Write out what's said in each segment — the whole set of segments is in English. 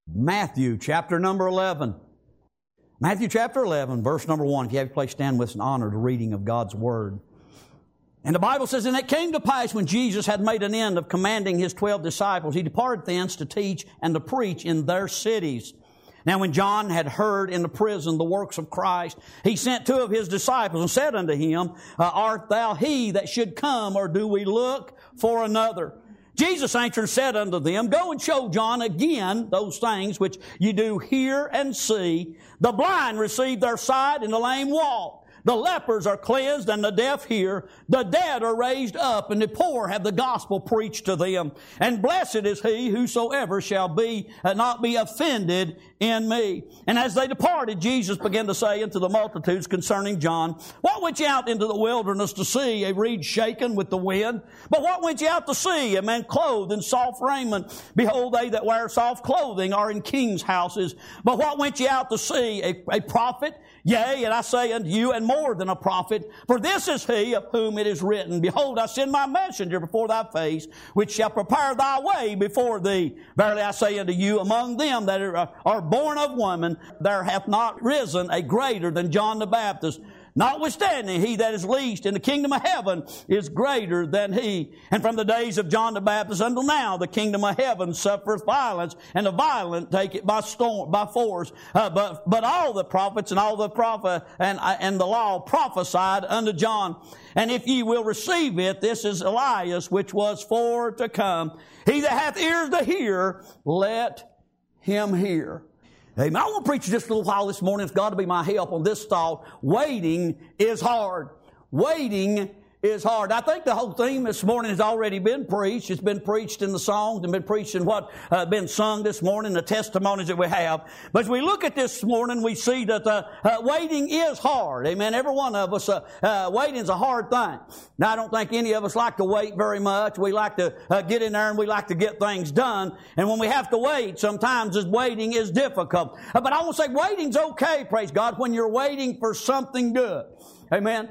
Matthew chapter number 11. Matthew chapter 11, verse number 1. If you have your place, stand with us in honor the reading of God's Word. And the Bible says, "And it came to pass when Jesus had made an end of commanding His 12 disciples, He departed thence to teach and to preach in their cities. Now when John had heard in the prison the works of Christ, he sent 2 of his disciples and said unto him, Art thou he that should come, or do we look for another? Jesus answered and said unto them, Go and show John again those things which you do hear and see. The blind receive their sight, and the lame walk. The lepers are cleansed, and the deaf hear. The dead are raised up, and the poor have the gospel preached to them. And blessed is he whosoever shall not be offended in me. And as they departed, Jesus began to say unto the multitudes concerning John, What went ye out into the wilderness to see? A reed shaken with the wind? But what went ye out to see? A man clothed in soft raiment? Behold, they that wear soft clothing are in kings' houses. But what went ye out to see? A prophet? Yea, and I say unto you, and more than a prophet. For this is he of whom it is written, Behold, I send my messenger before thy face, which shall prepare thy way before thee. Verily I say unto you, among them that are born of woman, there hath not risen a greater than John the Baptist. Notwithstanding, he that is least in the kingdom of heaven is greater than he. And from the days of John the Baptist until now, the kingdom of heaven suffereth violence, and the violent take it by force. But all the prophets and all the prophet and the law prophesied unto John. And if ye will receive it, this is Elias, which was for to come. He that hath ears to hear, let him hear." Amen. I want to preach just a little while this morning. It's got to be my help on this thought. Waiting is hard. Waiting is hard. I think the whole theme this morning has already been preached. It's been preached in the songs and been preached in what been sung this morning, the testimonies that we have. But as we look at this morning, we see that waiting is hard. Amen. Every one of us, waiting is a hard thing. Now, I don't think any of us like to wait very much. We like to get in there and we like to get things done. And when we have to wait, sometimes this waiting is difficult. But I want to say waiting's okay, praise God, when you're waiting for something good. Amen.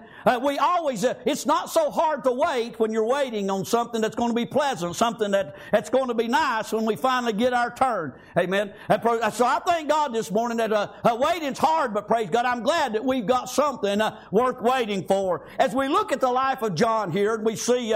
It's not so hard to wait when you're waiting on something that's going to be pleasant, something that's going to be nice when we finally get our turn. Amen. So I thank God this morning that waiting's hard, but praise God, I'm glad that we've got something worth waiting for. As we look at the life of John here, and we see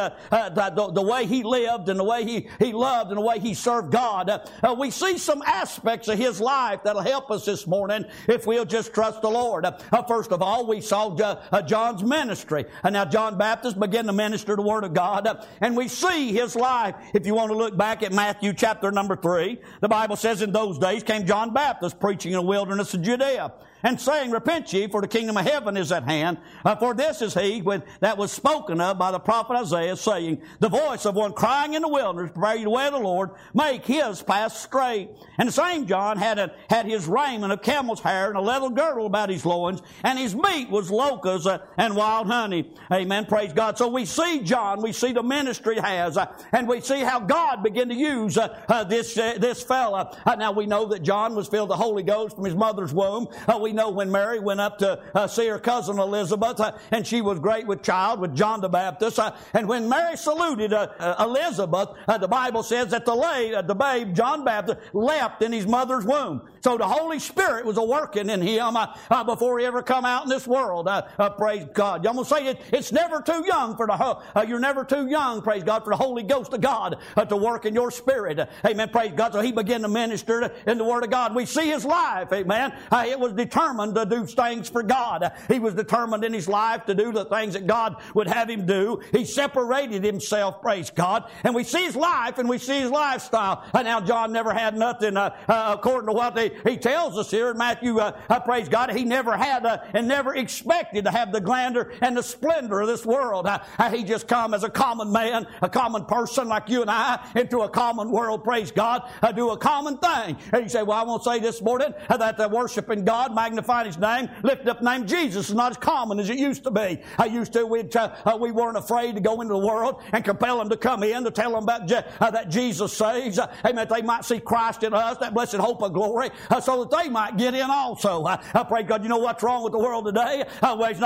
the way he lived and the way he loved and the way he served God, we see some aspects of his life that'll help us this morning if we'll just trust the Lord. First of all, we saw John's ministry. And now John Baptist began to minister the Word of God. And we see his life. If you want to look back at Matthew chapter number 3, the Bible says, In those days came John Baptist preaching in the wilderness of Judea, and saying, Repent ye, for the kingdom of heaven is at hand. For this is he that was spoken of by the prophet Isaiah, saying, The voice of one crying in the wilderness, Prepare ye the way of the Lord, make his path straight. And the same John had his raiment of camel's hair, and a leather girdle about his loins, and his meat was locusts and wild honey. Amen. Praise God. So we see John, we see the ministry he has, and we see how God began to use this fella. Now we know that John was filled with the Holy Ghost from his mother's womb. We know when Mary went up to see her cousin Elizabeth, and she was great with child, with John the Baptist. And when Mary saluted Elizabeth, the Bible says that the babe, John Baptist, leapt in his mother's womb. So the Holy Spirit was a-working in him before he ever come out in this world. Praise God. I'm going to say it's never too young you're never too young, praise God, for the Holy Ghost of God to work in your spirit. Amen. Praise God. So he began to minister in the Word of God. We see his life. Amen. It was determined to do things for God. He was determined in his life to do the things that God would have him do. He separated himself, praise God. And we see his life and we see his lifestyle. And now John never had nothing, according to what he tells us here in Matthew, praise God, he never had and never expected to have the grandeur and the splendor of this world. He just come as a common man, a common person like you and I, into a common world, praise God, do a common thing. And you say, well, I want to say this morning that worshiping God, magnifying his name, lifting up the name Jesus is not as common as it used to be. We weren't afraid to go into the world and compel them to come in to tell them about that Jesus saves. Amen. They might see Christ in us, that blessed hope of glory, so that they might get in also. Pray God, you know what's wrong with the world today? Well, it's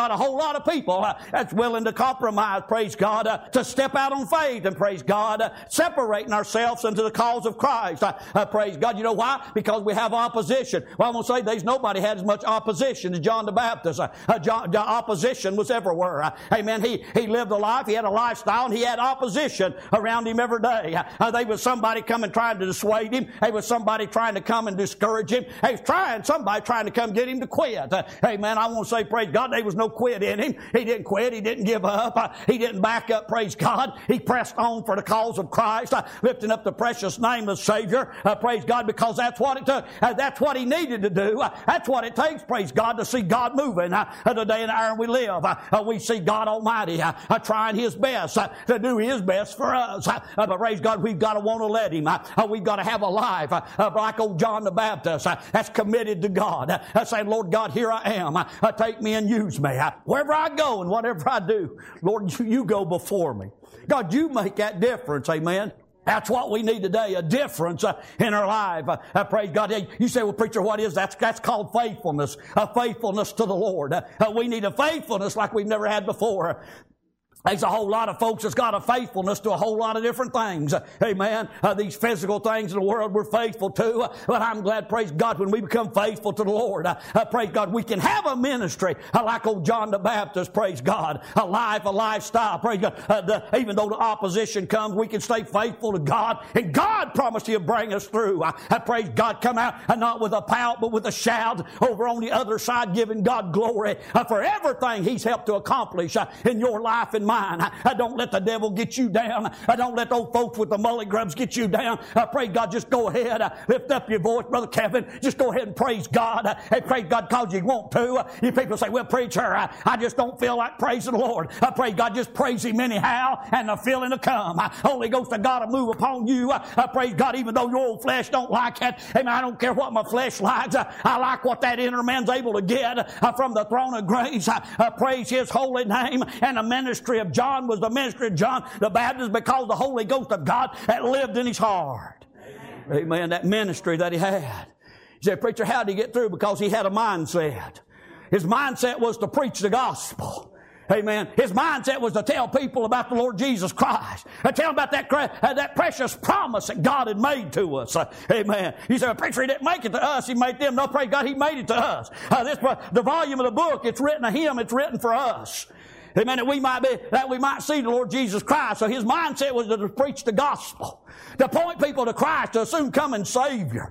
God, a whole lot of people that's willing to compromise, praise God, to step out on faith and praise God, separating ourselves into the cause of Christ. Praise God. You know why? Because we have opposition. Well, I'm going to say there's nobody had as much opposition as John the Baptist. The opposition was everywhere. Amen. He lived a life, he had a lifestyle, and he had opposition around him every day. There was somebody coming trying to dissuade him. There was somebody trying to come and discourage him. There was somebody trying to come get him to quit. Amen. I want to say, praise God, there was no quit in him. He didn't quit. He didn't give up. He didn't back up, praise God. He pressed on for the cause of Christ, lifting up the precious name of Savior. Praise God, because that's what it took. That's what he needed to do. That's what it takes, praise God, to see God moving. The day and hour we live, we see God Almighty trying His best to do His best for us. But praise God, we've got to want to let Him. We've got to have a life like old John the Baptist that's committed to God. Saying, Lord God, here I am. Take me and use me. Wherever I go and whatever I do, Lord, you go before me. God, you make that difference. Amen. That's what we need today, a difference in our life. Praise God. You say, well, preacher, what is that? That's called faithfulness, a faithfulness to the Lord. We need a faithfulness like we've never had before. There's a whole lot of folks that's got a faithfulness to a whole lot of different things. Amen. These physical things in the world we're faithful to. But I'm glad, praise God, when we become faithful to the Lord, praise God, we can have a ministry like old John the Baptist, praise God. A life, a lifestyle, praise God. Even though the opposition comes, we can stay faithful to God. And God promised He'll bring us through. Praise God, come out not with a pout, but with a shout over on the other side, giving God glory for everything He's helped to accomplish in your life and mine. Don't let the devil get you down. Don't let those folks with the mully grubs get you down. Pray God, just go ahead. Lift up your voice, Brother Kevin. Just go ahead and praise God. And praise God because you want to. You people say, well, preacher, I just don't feel like praising the Lord. Pray God, just praise Him anyhow, and the feeling will come. Holy Ghost of God will move upon you. Praise God, even though your old flesh don't like it. Amen. I don't care what my flesh likes. I like what that inner man's able to get from the throne of grace. Praise His holy name. And the ministry of John was the ministry of John the Baptist because the Holy Ghost of God had lived in his heart. Amen. Amen. That ministry that he had. You say, preacher, how did he get through? Because he had a mindset. His mindset was to preach the gospel. Amen. His mindset was to tell people about the Lord Jesus Christ. Tell them about that precious promise that God had made to us. Amen. You say, well, preacher, He didn't make it to us. He made them. No, praise God, He made it to us. The volume of the book, it's written to Him. It's written for us. Amen. That we might see the Lord Jesus Christ. So his mindset was to preach the gospel, to point people to Christ, to a soon coming Savior.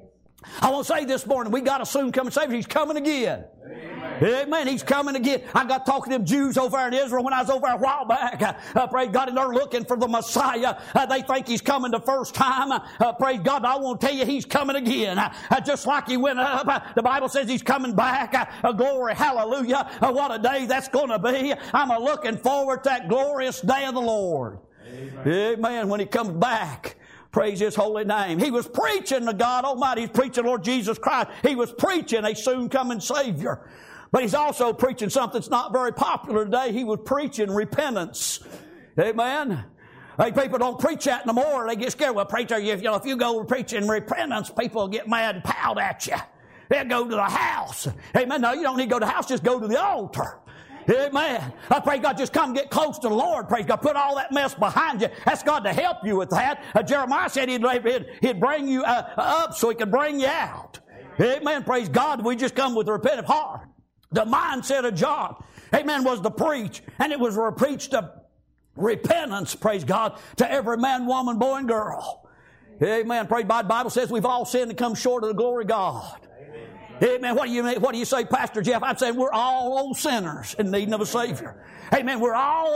I want to say this morning, we got a soon coming Savior. He's coming again. Amen. Amen. He's coming again. I got talking to them Jews over there in Israel when I was over there a while back. Praise God, and they're looking for the Messiah. They think He's coming the first time. Praise God, I want to tell you, He's coming again. Just like He went up, the Bible says He's coming back. Glory, hallelujah. What a day that's going to be. I'm looking forward to that glorious day of the Lord. Amen. Amen. When He comes back. Praise His holy name. He was preaching to God Almighty. He's preaching Lord Jesus Christ. He was preaching a soon coming Savior. But He's also preaching something that's not very popular today. He was preaching repentance. Amen. Hey, people don't preach that no more. They get scared. Well, preacher, if you go preaching repentance, people get mad and pout at you. They'll go to the house. Amen. No, you don't need to go to the house. Just go to the altar. Amen. I pray God, just come get close to the Lord. Praise God. Put all that mess behind you. Ask God to help you with that. Jeremiah said He'd bring you up so He could bring you out. Amen. Praise God. We just come with a repentant heart. The mindset of John, amen, was to preach. And it was to preach to repentance, praise God, to every man, woman, boy, and girl. Amen. Praise God. The Bible says we've all sinned and come short of the glory of God. Amen. What do you say, Pastor Jeff? I'd say we're all old sinners in need of a Savior. Amen. We're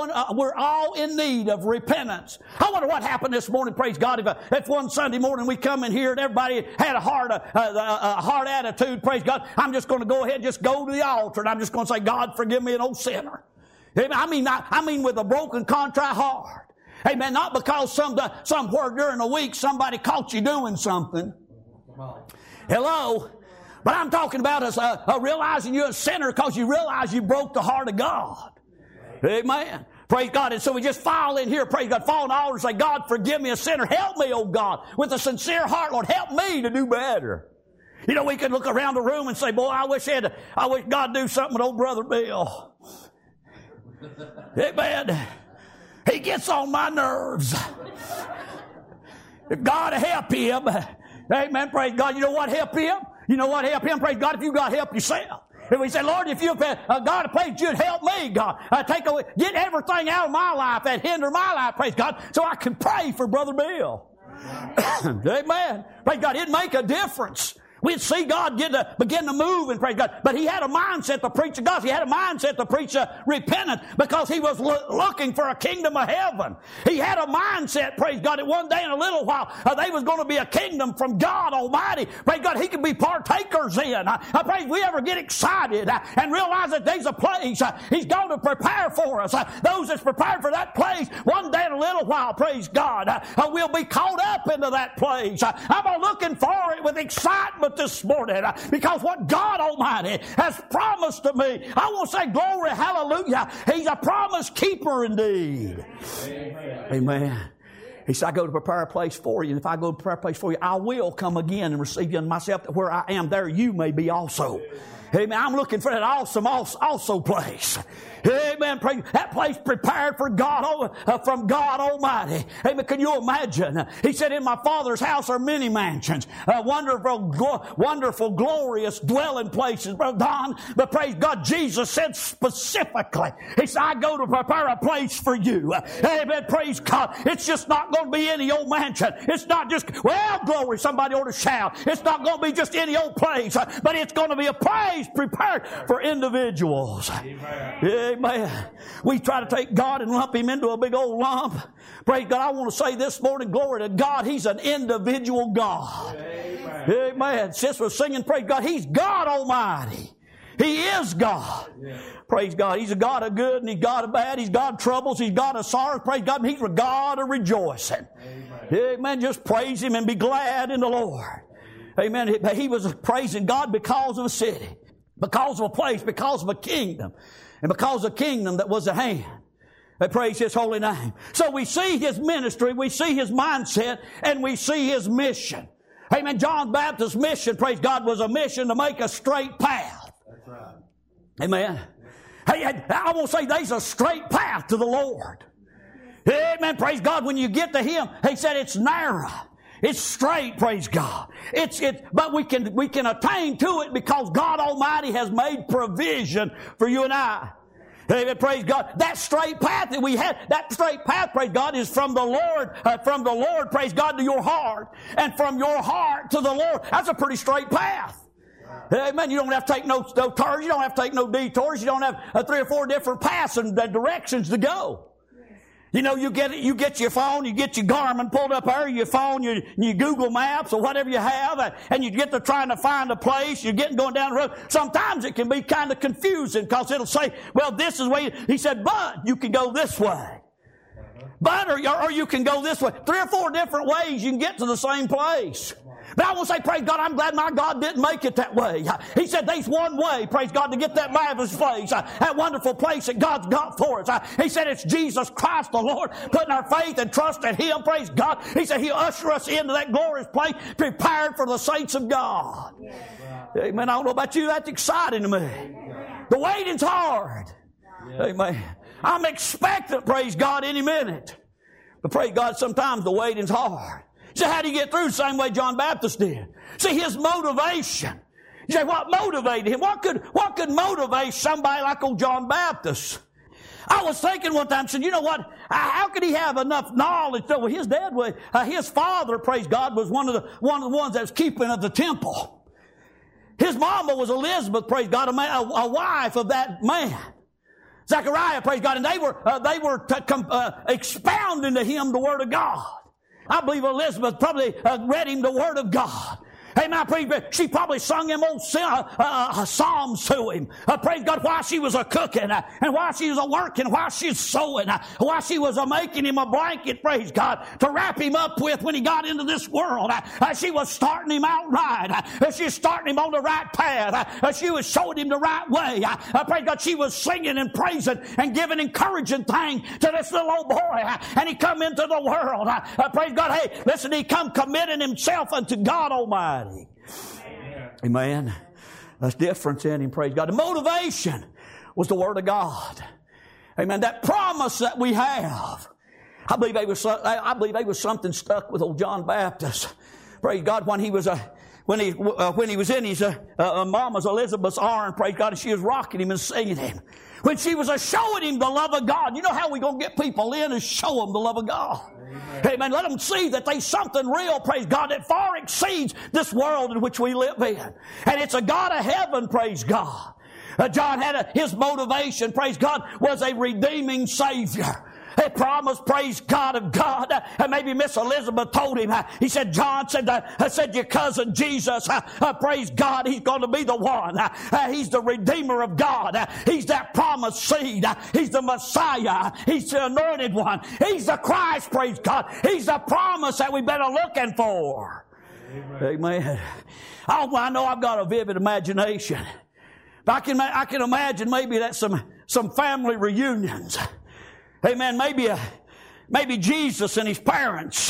all in need of repentance. I wonder what happened this morning. Praise God. If one Sunday morning we come in here and everybody had a hard attitude. Praise God. I'm just going to go ahead and just go to the altar and I'm just going to say, God, forgive me, an old sinner. Amen. I mean with a broken, contrite heart. Amen. Not because somewhere during the week somebody caught you doing something. Hello. But I'm talking about us realizing you're a sinner because you realize you broke the heart of God. Amen. Praise God. And so we just file in here, praise God, fall in the altar and say, God, forgive me, a sinner. Help me, oh God, with a sincere heart, Lord. Help me to do better. You know, we could look around the room and say, boy, I wish God would do something with old Brother Bill. Amen. He gets on my nerves. If God help him, amen, praise God. You know what help him? You know what help him? Praise God, if you got help yourself. If we say, Lord, if you, God, praise you'd help me, God. Take away, get everything out of my life that hinder my life, praise God, so I can pray for Brother Bill. Amen. Praise God, it'd make a difference. We'd see God begin to move and praise God. But he had a mindset to preach the gospel. He had a mindset to preach repentance because he was looking for a kingdom of heaven. He had a mindset, praise God, that one day in a little while they was going to be a kingdom from God Almighty. Praise God, he could be partakers in. I pray we ever get excited and realize that there's a place he's going to prepare for us. Those that's prepared for that place, one day in a little while, praise God, we'll be caught up into that place. I'm looking for it with excitement this morning because what God Almighty has promised to me, I will say glory, hallelujah. He's a promise keeper indeed. Amen. Amen. He said, I go to prepare a place for you, and if I go to prepare a place for you, I will come again and receive you in myself, that where I am, there you may be also. Amen. I'm looking for that awesome also place. Amen. That place prepared for God, from God Almighty. Amen. Can you imagine? He said, in my Father's house are many mansions, wonderful, glorious dwelling places, Brother Don. But praise God, Jesus said specifically, he said, I go to prepare a place for you. Amen. Praise God. It's just not going to be any old mansion. It's not just, well, glory, somebody ought to shout. It's not going to be just any old place, but it's going to be a place prepared for individuals. Amen. Amen. We try to take God and lump him into a big old lump. Praise God. I want to say this morning, glory to God, he's an individual God. Amen. Amen. Sis was singing, praise God, he's God Almighty. He is God. Yeah. Praise God. He's a God of good and he's God of bad. He's God of troubles. He's God of sorrows. Praise God. And he's a God of rejoicing. Amen. Amen. Just praise him and be glad in the Lord. Amen. He was praising God because of a city, because of a place, because of a kingdom. And because of the kingdom that was at hand. They praise his holy name. So we see his ministry, we see his mindset, and we see his mission. Amen. John Baptist's mission, praise God, was a mission to make a straight path. That's right. Amen. Hey, I won't say there's a straight path to the Lord. Amen. Praise God. When you get to him, he said it's narrow. It's straight, praise God. But we can attain to it because God Almighty has made provision for you and I. Amen, praise God. That straight path that we had, that straight path, praise God, is from the Lord, praise God, to your heart. And from your heart to the Lord. That's a pretty straight path. Amen. You don't have to take no turns. You don't have to take no detours. You don't have 3 or 4 different paths and directions to go. You know, you get your phone, you get your Garmin pulled up there, your phone, your Google Maps or whatever you have, and you get to trying to find a place, you're going down the road. Sometimes it can be kind of confusing because it'll say, well, this is where he said, but you can go this way. But, or you can go this way. 3 or 4 different ways you can get to the same place. But I will say, praise God, I'm glad my God didn't make it that way. He said there's one way, praise God, to get that marvelous place, that wonderful place that God's got for us. He said it's Jesus Christ the Lord, putting our faith and trust in him, praise God. He said he'll usher us into that glorious place prepared for the saints of God. Amen. I don't know about you, that's exciting to me. The waiting's hard. Amen. I'm expectant, praise God, any minute. But praise God, sometimes the waiting's hard. So how do you get through the same way John Baptist did? See, his motivation. You say, what motivated him? What could motivate somebody like old John Baptist? I was thinking one time, said, you know what? How could he have enough knowledge? So his dad was, his father, praise God, was one of the ones that was keeping of the temple. His mama was Elizabeth, praise God, a wife of that man. Zechariah, praise God, and they were expounding to him the Word of God. I believe Elizabeth probably read him the Word of God. Amen. I pray she probably sung him old psalms to him. Praise God, while she was cooking, and while she was working, while she was sewing, while she was making him a blanket, praise God, to wrap him up with when he got into this world. She was starting him out right. She was starting him on the right path. She was showing him the right way. Praise God, she was singing and praising and giving encouraging things to this little old boy. And he come into the world. Praise God, hey, listen, he come committing himself unto God Almighty. Amen. That's difference in him, praise God. The motivation was the Word of God. Amen. That promise that we have. I believe there was something stuck with old John Baptist. Praise God, when he was in his mama's Elizabeth's arm, praise God, and she was rocking him and singing him. When she was showing him the love of God. You know how we going to get people in and show them the love of God. Amen. Let them see that there's something real, praise God, that far exceeds this world in which we live in. And it's a God of heaven, praise God. John had his motivation, praise God, was a redeeming Savior. He promised, praise God of God. And maybe Miss Elizabeth told him, he said, John said your cousin Jesus, praise God, he's going to be the one. He's the Redeemer of God. He's that promised seed. He's the Messiah. He's the anointed one. He's the Christ, praise God. He's the promise that we've been looking for. Amen. Oh, I know I've got a vivid imagination. But I can imagine maybe that some family reunions. Amen. Maybe Jesus and his parents,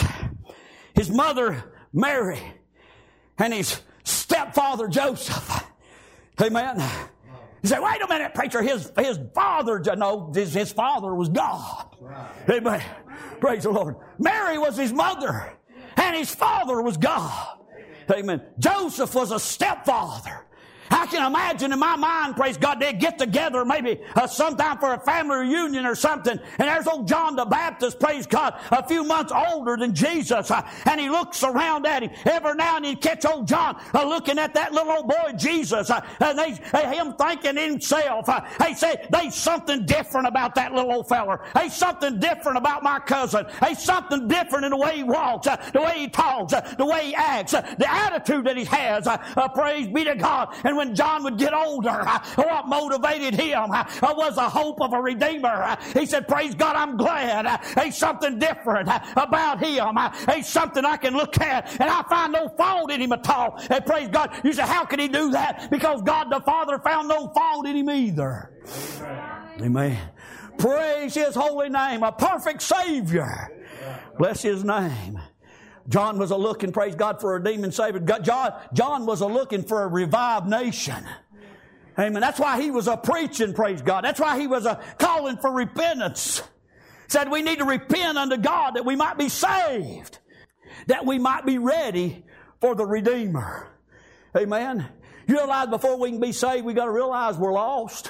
his mother Mary, and his stepfather Joseph. Amen. You say, wait a minute, preacher. His father, no, his father was God. Amen. Praise the Lord. Mary was his mother, and his father was God. Amen. Joseph was a stepfather. I can imagine in my mind, praise God, they'd get together maybe sometime for a family reunion or something. And there's old John the Baptist, praise God, a few months older than Jesus. And he looks around at him. Every now and then catch old John looking at that little old boy Jesus. And him thinking himself, there's something different about that little old feller. There's something different about my cousin. There's something different in the way he walks, the way he talks, the way he acts, the attitude that he has. Praise be to God. And when John would get older, what motivated him was the hope of a Redeemer. He said, praise God, I'm glad. There's something different about him. There's something I can look at, and I find no fault in him at all. And praise God. You say, how can he do that? Because God the Father found no fault in him either. Amen. Praise his holy name. A perfect Savior. Bless his name. John was looking, praise God, for a redeeming Savior. John was looking for a revived nation. Amen. That's why he was preaching, praise God. That's why he was calling for repentance. Said we need to repent unto God that we might be saved, that we might be ready for the Redeemer. Amen. You realize before we can be saved, we got to realize we're lost.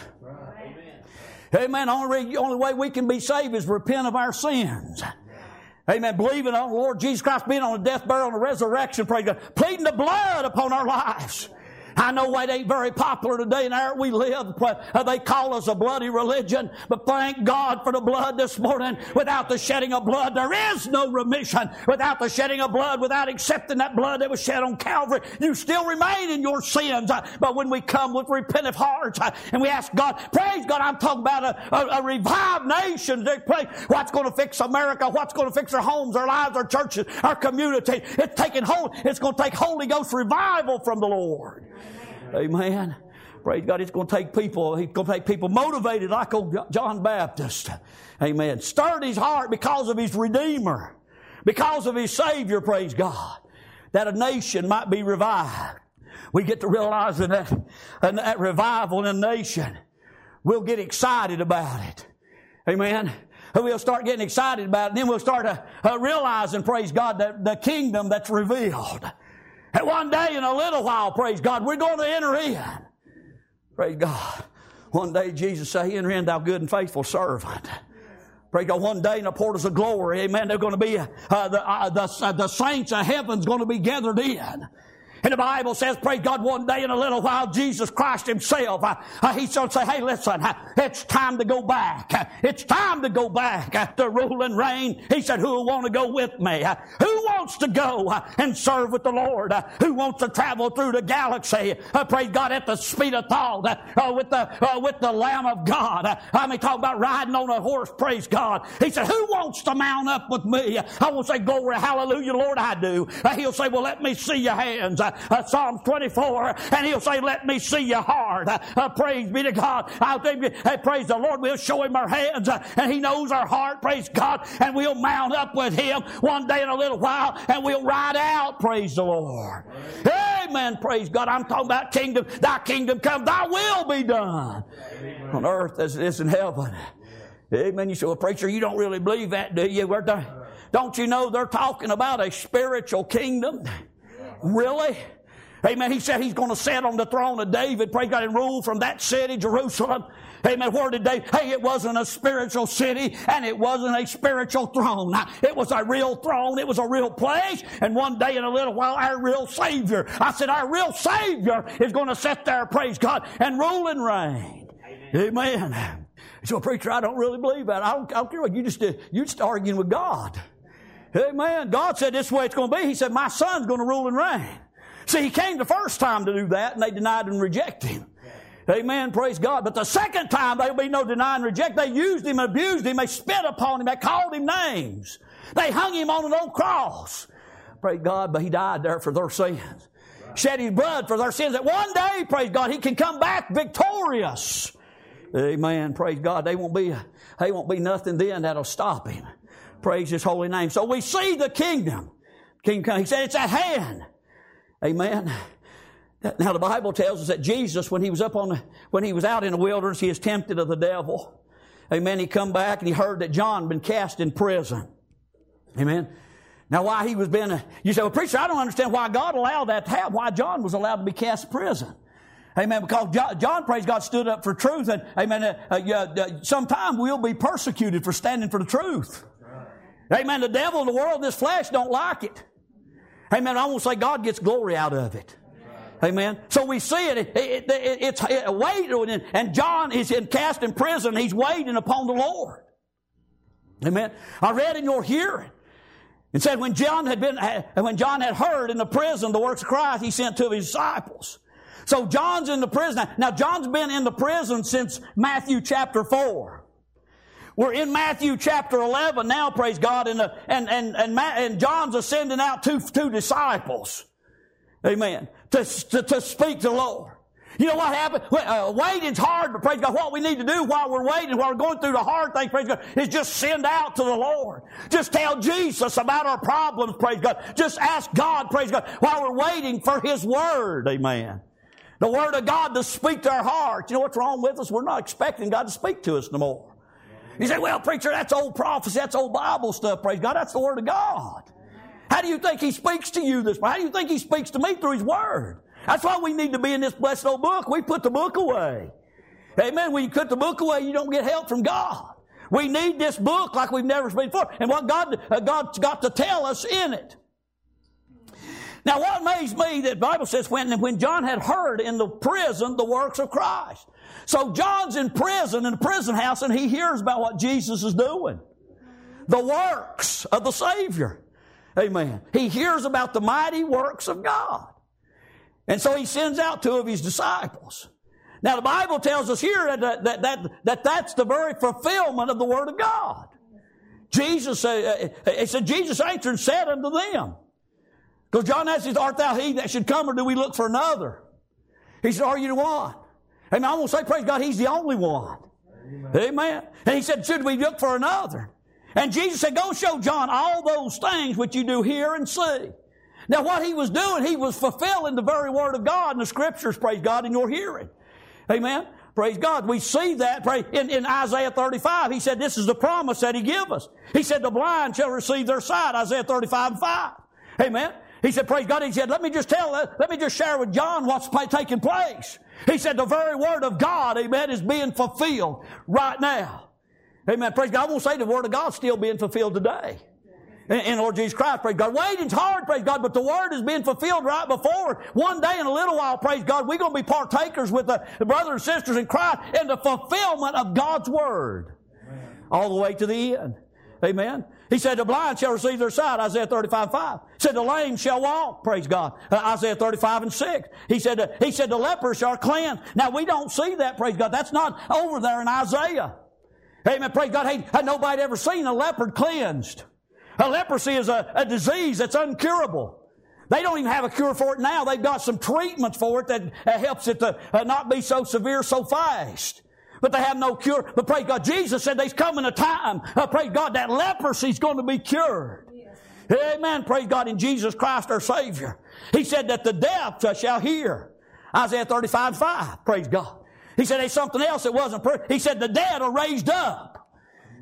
Amen. Only way we can be saved is repent of our sins. Amen. Believing on the Lord Jesus Christ, being on the death, burial, and the resurrection, praise God. Pleading the blood upon our lives. I know it ain't very popular today in where we live. They call us a bloody religion. But thank God for the blood this morning. Without the shedding of blood, there is no remission. Without the shedding of blood, without accepting that blood that was shed on Calvary, you still remain in your sins. But when we come with repentant hearts and we ask God, praise God, I'm talking about a revived nation. What's going to fix America? What's going to fix our homes, our lives, our churches, our community? It's going to take Holy Ghost revival from the Lord. Amen. Praise God. He's going to take people motivated like old John Baptist. Amen. Stirred his heart because of his Redeemer, because of his Savior, praise God, that a nation might be revived. We get to realize that revival in a nation, we'll get excited about it. Amen. We'll start getting excited about it, and then we'll start realizing, praise God, that the kingdom that's revealed. And one day in a little while, praise God, we're going to enter in. Praise God. One day Jesus said, enter in, thou good and faithful servant. Praise God. One day in the portals of glory, amen, they're going to be, the saints of heaven's going to be gathered in. And the Bible says, praise God, one day in a little while, Jesus Christ himself, he's going to say, hey, listen, it's time to go back. It's time to go back to rule and reign. He said, who will want to go with me? Who wants to go and serve with the Lord? Who wants to travel through the galaxy, praise God, at the speed of thought, with the Lamb of God? I mean, talk about riding on a horse, praise God. He said, who wants to mount up with me? I will say, glory, hallelujah, Lord, I do. He'll say, well, let me see your hands. Psalms 24, and he'll say, let me see your heart. Praise be to God. I'll think, hey, praise the Lord. We'll show him our hands, and he knows our heart, praise God, and we'll mount up with him one day in a little while, and we'll ride out, praise the Lord. Amen, praise God. I'm talking about kingdom. Thy kingdom come, thy will be done on earth as it is in heaven. Amen. You say, well, preacher, you don't really believe that, do you? Don't you know they're talking about a spiritual kingdom? Really? Amen. He said he's going to sit on the throne of David, praise God, and rule from that city, Jerusalem. Amen. Where did David? Hey, it wasn't a spiritual city, and it wasn't a spiritual throne. It was a real throne. It was a real place. And one day in a little while, our real Savior, I said, our real Savior is going to sit there, praise God, and rule and reign. Amen. So, preacher, I don't really believe that. I don't care what you just arguing with God. Amen. God said this is the way it's going to be. He said, my son's going to rule and reign. See, he came the first time to do that, and they denied and rejected him. Amen. Praise God. But the second time, there'll be no deny and reject. They used him, abused him. They spit upon him. They called him names. They hung him on an old cross. Praise God. But he died there for their sins. Shed his blood for their sins. That one day, praise God, he can come back victorious. Amen. Praise God. They won't be nothing then that'll stop him. Praise his holy name. So we see the kingdom. He said it's at hand. Amen. Now the Bible tells us that Jesus, when he was out in the wilderness, he was tempted of the devil. Amen. He come back and he heard that John had been cast in prison. Amen. Now why you say, well, preacher, I don't understand why God allowed that to happen, why John was allowed to be cast in prison. Amen. Because John, praise God, stood up for truth. And amen. Sometime we'll be persecuted for standing for the truth. Amen. The devil and the world, this flesh don't like it. Amen. I won't say God gets glory out of it. Amen. So we see it's waiting, and John is cast in prison. He's waiting upon the Lord. Amen. I read in your hearing. It said when John had heard in the prison the works of Christ, he sent two of his disciples. So John's in the prison. Now John's been in the prison since Matthew chapter 4. We're in Matthew chapter 11 now, praise God, and John's sending out two disciples. Amen. To speak to the Lord. You know what happened? Waiting's hard, but praise God, what we need to do while we're waiting, while we're going through the hard things, praise God, is just send out to the Lord. Just tell Jesus about our problems, praise God. Just ask God, praise God, while we're waiting for His Word. Amen. The Word of God to speak to our hearts. You know what's wrong with us? We're not expecting God to speak to us no more. You say, well, preacher, that's old prophecy, that's old Bible stuff, praise God. That's the Word of God. How do you think He speaks to you this way? How do you think He speaks to me through His Word? That's why we need to be in this blessed old book. We put the book away. Amen. When you put the book away, you don't get help from God. We need this book like we've never seen before. And what God's got to tell us in it. Now, what amazed me, that the Bible says when John had heard in the prison the works of Christ. So John's in prison, in the prison house, and he hears about what Jesus is doing. The works of the Savior. Amen. He hears about the mighty works of God. And so he sends out two of his disciples. Now the Bible tells us here that's the very fulfillment of the Word of God. Jesus Jesus answered and said unto them, because John asked, art thou he that should come, or do we look for another? He said, are you the one? And I won't say, praise God, He's the only one. Amen. And he said, should we look for another? And Jesus said, go show John all those things which you do hear and see. Now what He was doing, He was fulfilling the very Word of God in the Scriptures, praise God, in your hearing. Amen. Praise God. We see that in Isaiah 35. He said this is the promise that He gave us. He said the blind shall receive their sight, Isaiah 35:5. Amen. He said, praise God. He said, let me just share with John what's taking place. He said the very Word of God, amen, is being fulfilled right now. Amen. Praise God. I won't say the Word of God's still being fulfilled today. In Lord Jesus Christ, praise God. Waiting's hard, praise God, but the Word is being fulfilled right before. One day in a little while, praise God, we're going to be partakers with the brothers and sisters in Christ in the fulfillment of God's Word. Amen. All the way to the end. Amen. He said the blind shall receive their sight, Isaiah 35:5. He said the lame shall walk, praise God, Isaiah 35:6. He said the lepers shall cleanse. Now we don't see that, praise God. That's not over there in Isaiah. Amen. Praise God. Hey, had nobody ever seen a leopard cleansed? A leprosy is a disease that's uncurable. They don't even have a cure for it now. They've got some treatments for it that helps it to not be so severe so fast. But they have no cure. But praise God, Jesus said there's coming a time, praise God, that leprosy is going to be cured. Yes. Amen. Praise God, in Jesus Christ our Savior. He said that the deaf shall hear. Isaiah 35:5. Praise God. He said there's something else that wasn't. He said the dead are raised up.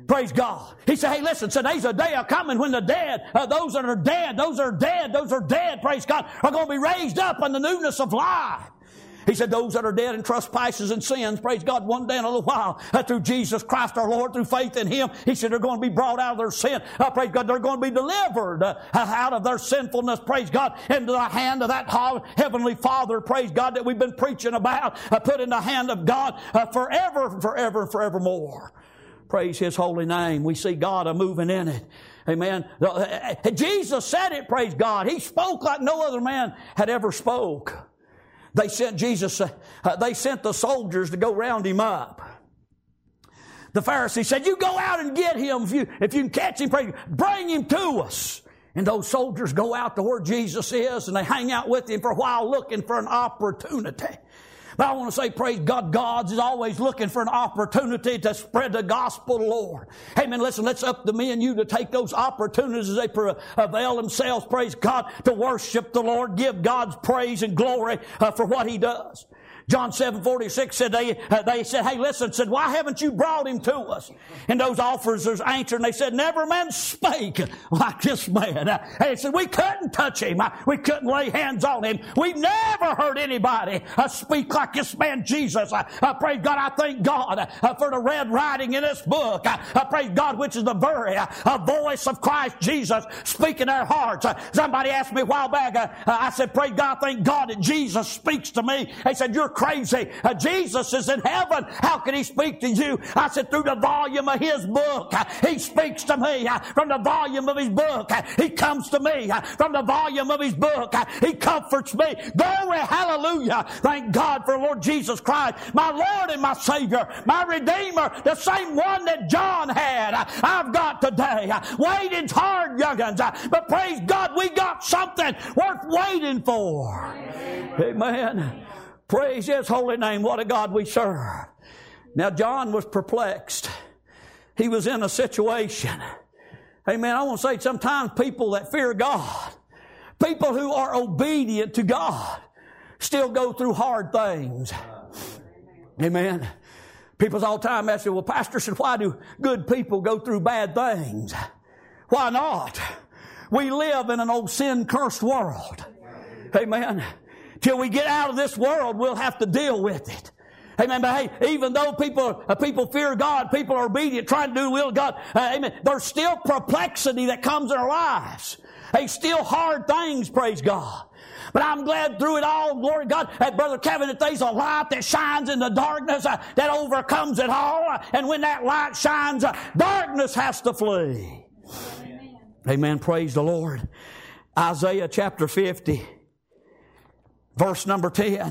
Praise God. He said, hey, listen, so there's a day coming when the dead, those that are dead, praise God, are going to be raised up in the newness of life. He said, those that are dead in trespasses and sins, praise God, one day in a little while, through Jesus Christ our Lord, through faith in Him, He said they're going to be brought out of their sin. Praise God, they're going to be delivered out of their sinfulness, praise God, into the hand of that Heavenly Father, praise God, that we've been preaching about, put in the hand of God forever, forevermore. Praise His holy name. We see God moving in it. Amen. Jesus said it, praise God. He spoke like no other man had ever spoke. They sent Jesus, they sent the soldiers to go round Him up. The Pharisees said, you go out and get Him. If you can catch Him, bring Him to us. And those soldiers go out to where Jesus is and they hang out with Him for a while looking for an opportunity. But I want to say, praise God, God is always looking for an opportunity to spread the gospel of the Lord. Amen. Listen, let's up to me and you to take those opportunities as they avail themselves, praise God, to worship the Lord, give God's praise and glory for what He does. John 7:46 said, they said, hey, listen, said, why haven't you brought Him to us? And those officers answered, and they said, never man spake like this man. They said, we couldn't touch Him. We couldn't lay hands on Him. We've never heard anybody speak like this man Jesus. Praise God, I thank God for the red writing in this book. Praise God, which is the very voice of Christ Jesus speaking their hearts. Somebody asked me a while back, I said, praise God, thank God that Jesus speaks to me. They said, you're crazy. Jesus is in heaven. How can He speak to you? I said, through the volume of His book. He speaks to me from the volume of His book. He comes to me from the volume of His book. He comforts me. Glory, hallelujah. Thank God for Lord Jesus Christ, my Lord and my Savior, my Redeemer, the same one that John had. I've got today. Waiting's hard, young'uns, but praise God, we got something worth waiting for. Amen. Praise His holy name. What a God we serve. Now, John was perplexed. He was in a situation. Amen. I want to say sometimes people that fear God, people who are obedient to God, still go through hard things. Amen. People all the time ask me, well, Pastor said, why do good people go through bad things? Why not? We live in an old sin-cursed world. Amen. Till we get out of this world, we'll have to deal with it. Amen. But hey, even though people fear God, people are obedient, trying to do the will of God, amen, there's still perplexity that comes in our lives. Hey, still hard things, praise God. But I'm glad through it all, glory to God, that Brother Kevin, that there's a light that shines in the darkness that overcomes it all. And when that light shines, darkness has to flee. Amen. Amen. Praise the Lord. Isaiah chapter 50. Verse number 10.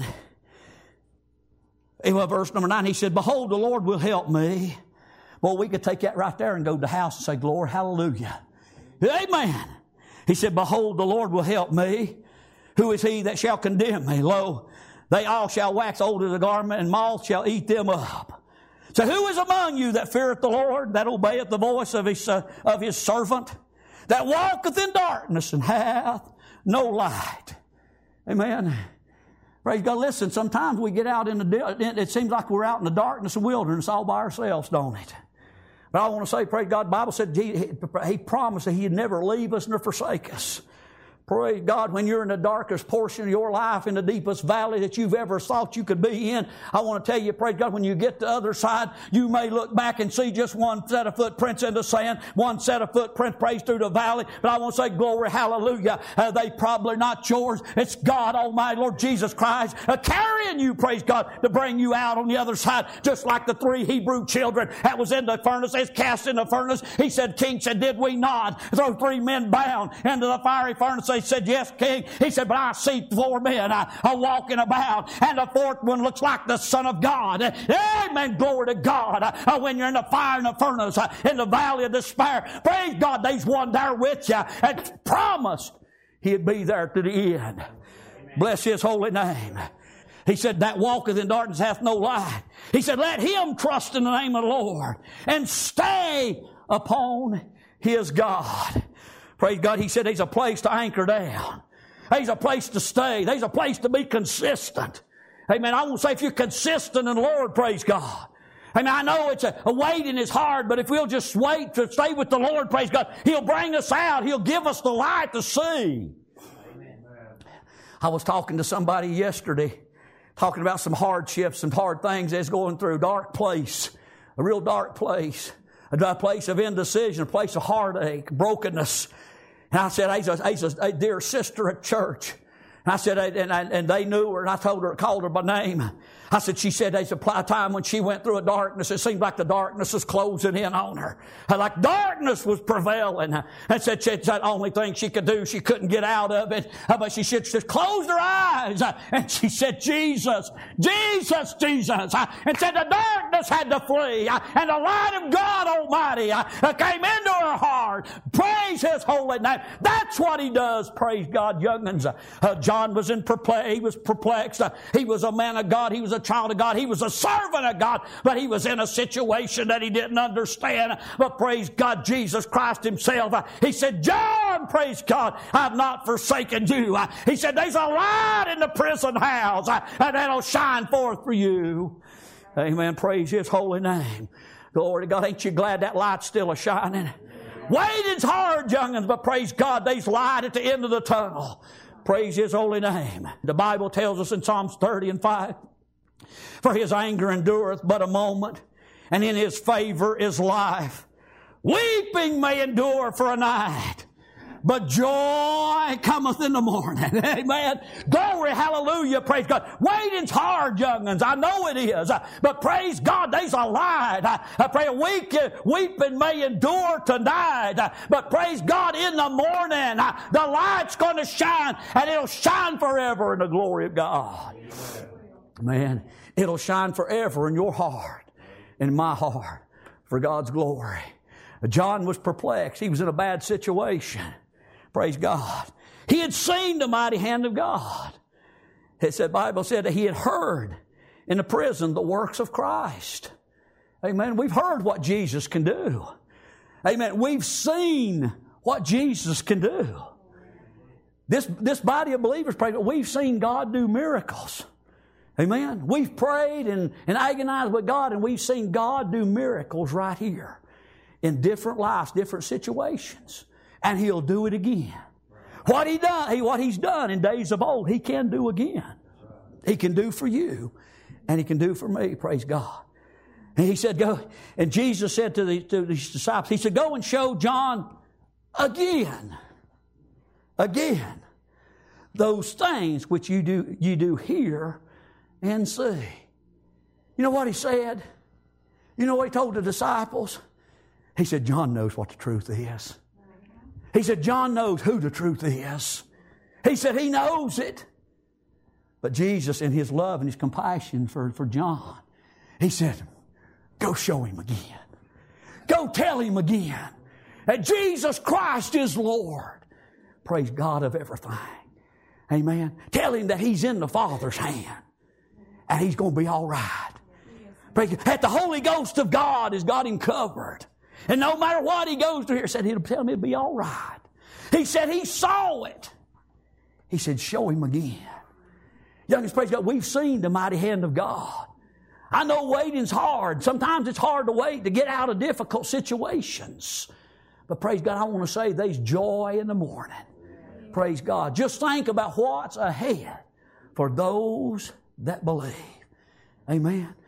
Well, verse number 9, he said, behold, the Lord will help me. Well, we could take that right there and go to the house and say, glory, hallelujah. Amen. He said, behold, the Lord will help me. Who is he that shall condemn me? Lo, they all shall wax old as a garment, and moths shall eat them up. So who is among you that feareth the Lord, that obeyeth the voice of his servant, that walketh in darkness and hath no light? Amen. Praise God. Listen, sometimes we get out it seems like we're out in the darkness and wilderness all by ourselves, don't it? But I want to say, praise God, the Bible said He promised that He'd never leave us nor forsake us. Praise God, when you're in the darkest portion of your life, in the deepest valley that you've ever thought you could be in, I want to tell you, praise God, when you get to the other side, you may look back and see just one set of footprints in the sand, one set of footprints, praise, through the valley. But I want to say, glory, hallelujah. They probably not yours. It's God Almighty, Lord Jesus Christ, carrying you, praise God, to bring you out on the other side. Just like the 3 Hebrew children that was in the furnace, they was cast in the furnace. He said, King said, did we not throw 3 men bound into the fiery furnace? They said, yes, King. He said, but I see 4 men are walking about, and the 4th one looks like the Son of God. Amen. Glory to God. When you're in the fire and the furnace, in the valley of despair, praise God, there's one there with you and promised He'd be there to the end. Amen. Bless His holy name. He said, that walketh in darkness hath no light. He said, let him trust in the name of the Lord and stay upon his God. Praise God. He said there's a place to anchor down. There's a place to stay. There's a place to be consistent. Amen. I want to say if you're consistent in the Lord, praise God. I mean, I know it's a waiting is hard, but if we'll just wait to stay with the Lord, praise God, He'll bring us out. He'll give us the light to see. Amen. I was talking to somebody yesterday, talking about some hardships and hard things that's going through. Dark place, a real dark place, a place of indecision, a place of heartache, brokenness. And I said, he's a dear sister at church. And I said, and they knew her, and I called her by name. I said, she said there's a time when she went through a darkness. It seemed like the darkness was closing in on her. Like darkness was prevailing. And said it's the only thing she could do. She couldn't get out of it. But she should just close her eyes. And she said, Jesus, Jesus, Jesus. And said the darkness had to flee. And the light of God Almighty came into her heart. Praise His holy name. That's what He does. Praise God, young'uns. John was he was perplexed. He was a man of God. He was a child of God. He was a servant of God, but he was in a situation that he didn't understand. But praise God, Jesus Christ Himself, He said, John, praise God, I've not forsaken you. He said, there's a light in the prison house, and that'll shine forth for you. Amen. Praise His holy name. Glory to God. Ain't you glad that light's still a shining? Waiting's hard, young'uns, but praise God, there's light at the end of the tunnel. Praise His holy name. The Bible tells us in Psalms 30:5, for His anger endureth but a moment, and in His favor is life. Weeping may endure for a night, but joy cometh in the morning. Amen. Glory, hallelujah, praise God. Waiting's hard, young'uns. I know it is. But praise God, there's a light. I pray weeping may endure tonight. But praise God, in the morning, the light's going to shine, and it'll shine forever in the glory of God. Man, it'll shine forever in your heart, in my heart, for God's glory. John was perplexed. He was in a bad situation. Praise God. He had seen the mighty hand of God. The Bible said that he had heard in the prison the works of Christ. Amen. We've heard what Jesus can do. Amen. We've seen what Jesus can do. This body of believers, we've seen God do miracles. Amen. We've prayed and agonized with God, and we've seen God do miracles right here in different lives, different situations. And He'll do it again. What He's done in days of old, He can do again. He can do for you, and He can do for me. Praise God. And He said, go. And Jesus said to these disciples, He said, go and show John again, those things which you do hear and see. You know what He said? You know what He told the disciples? He said, John knows what the truth is. He said, John knows who the truth is. He said, he knows it. But Jesus, in His love and His compassion for John, He said, go show him again. Go tell him again that Jesus Christ is Lord. Praise God of everything. Amen. Tell him that he's in the Father's hand and he's going to be all right. That the Holy Ghost of God has got him covered. And no matter what he goes through here, said He'll tell me it'll be all right. He said He saw it. He said, show him again. Youngest, praise God, we've seen the mighty hand of God. I know waiting's hard. Sometimes it's hard to wait to get out of difficult situations. But praise God, I want to say there's joy in the morning. Praise God. Just think about what's ahead for those that believe. Amen.